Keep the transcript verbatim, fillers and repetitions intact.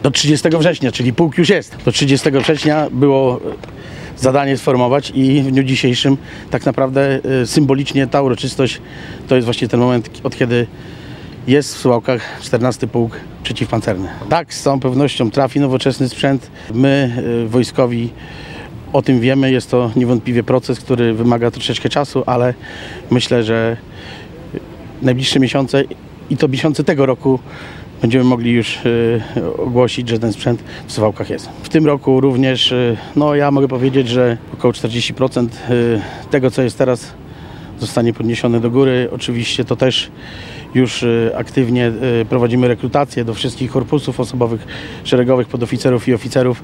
Do trzydziestego września, czyli pułk już jest. Do trzydziestego września było zadanie sformować i w dniu dzisiejszym tak naprawdę symbolicznie ta uroczystość to jest właśnie ten moment, od kiedy jest w Suwałkach czternasty Pułk Przeciwpancerny. Tak, z całą pewnością trafi nowoczesny sprzęt. My, wojskowi, o tym wiemy. Jest to niewątpliwie proces, który wymaga troszeczkę czasu, ale myślę, że najbliższe miesiące i to miesiące tego roku będziemy mogli już y, ogłosić, że ten sprzęt w Suwałkach jest. W tym roku również, y, no ja mogę powiedzieć, że około czterdzieści procent y, tego, co jest teraz, zostanie podniesione do góry. Oczywiście to też już y, aktywnie y, prowadzimy rekrutację do wszystkich korpusów osobowych, szeregowych, podoficerów i oficerów.